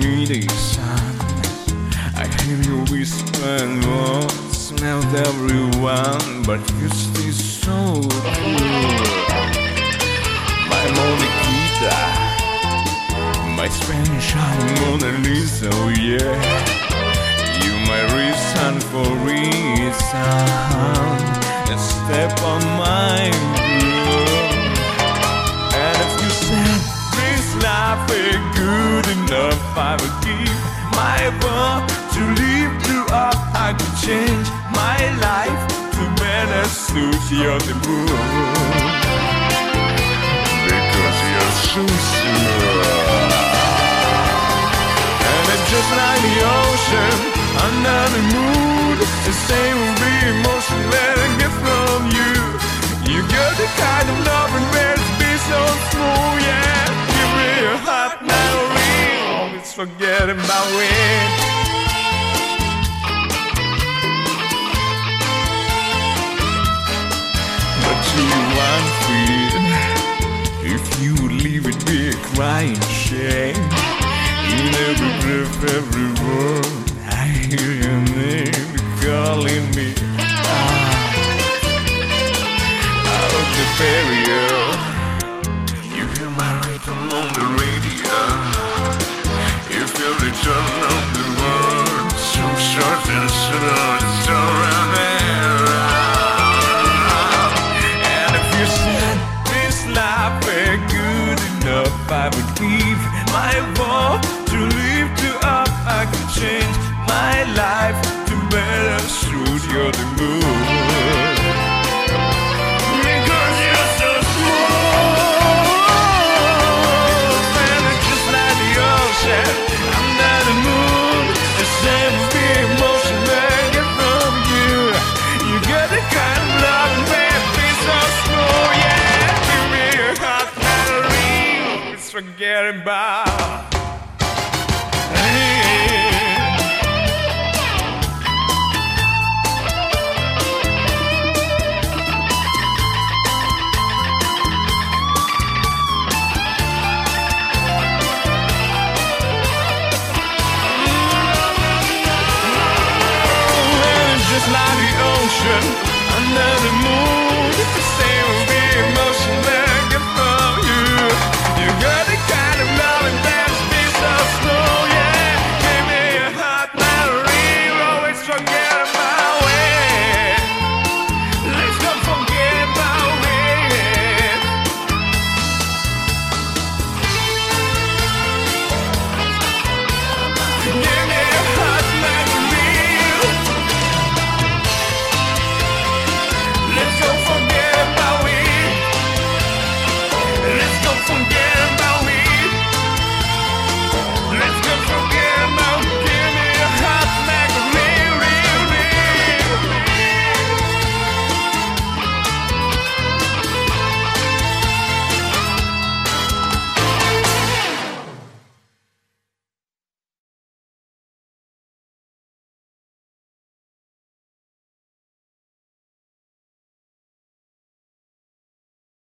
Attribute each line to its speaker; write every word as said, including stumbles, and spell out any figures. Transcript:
Speaker 1: me the sun. I hear you whisper, oh, smells everyone, but you stay so cool. My Mona Lisa, my Spanish Mona Lisa, oh yeah. You my reason for reason, a step on my road. And if you said this life ain't good enough, I would give my word to live you up. I could change my life to better suit your mood, because you're so sure. And it's just like the ocean under the moon, the same will be emotion that I get from you. You got the kind of love and where it's be so smooth, yeah. Give me your heart now, always forget about it. But you want freedom, if you leave it be a crying shame. In every breath, every word, I hear your name calling me out of the barrier. You hear my rhythm on the radio. You feel the turn of the world, so short and slow, it's around there. And if you said this life ain't good enough, I would give my voice to lift you up. I could change my life to better suit your mood, because you're so smooth. And it's just like the ocean under the moon, the same the emotion that I get from you. You got the kind of love and baby so smooth, yeah. Give me your heart, Valerie, forget about